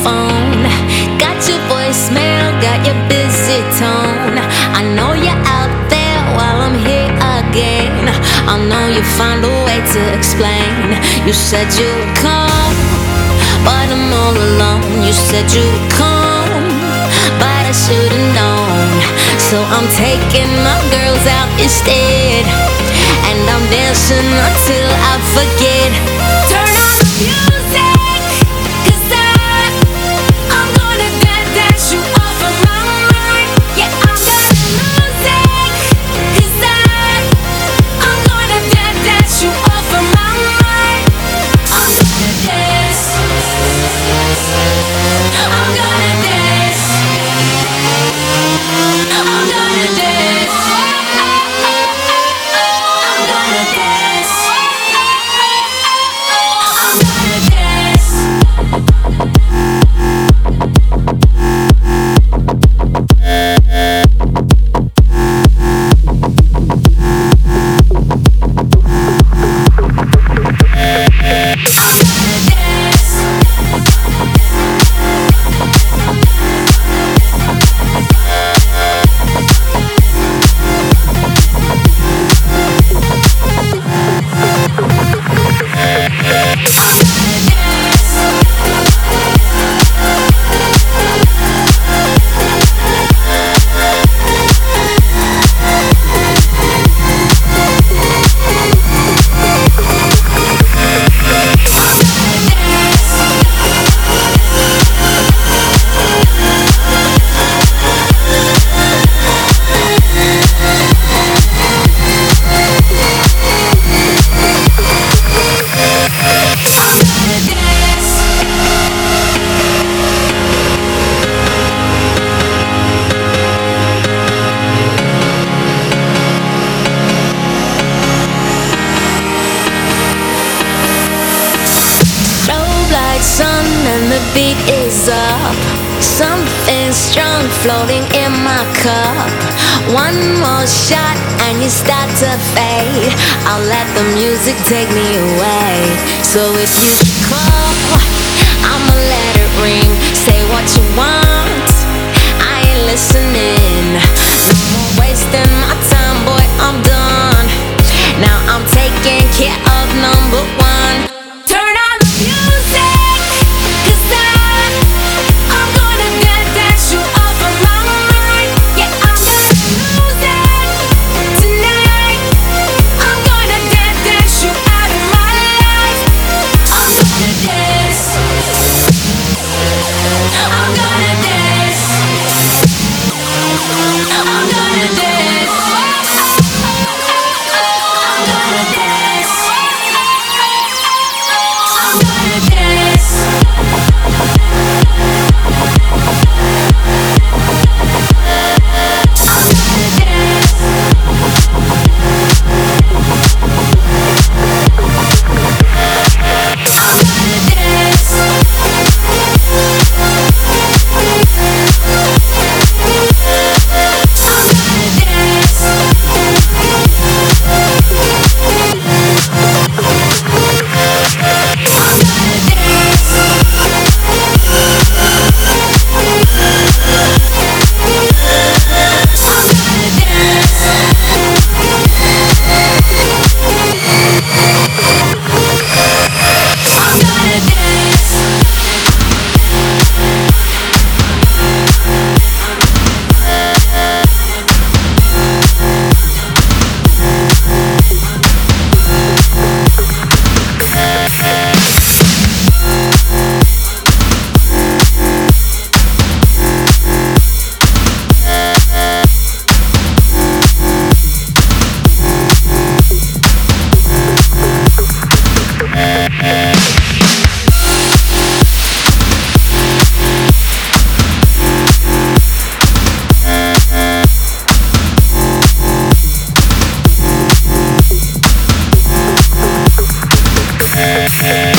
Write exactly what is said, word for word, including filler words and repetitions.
phone. Got your voicemail, got your busy tone. I know you're out there while I'm here again. I know you find a way to explain. You said you would come, but I'm all alone. You said you would come, but I should've known. So I'm taking my girls out instead, and I'm dancing until I forget. Turn on the music, 'cause I, I'm gonna dance, dance you off of my mind. Yeah, I'm gonna lose it, 'cause I, I'm gonna dance, dance you off of my mind. I'm gonna dance, I'm gonna dance, I'm gonna dance, I'm gonna dance, I'm gonna dance. Sun and the beat is up. Something strong floating in my cup. One more shot and you start to fade. I'll let the music take me away. So if you call, I'ma let it ring. Say what you want, I ain't listening. No more wasting my time, boy, I'm done. Now I'm taking care of number one. Turn on the music, Hey.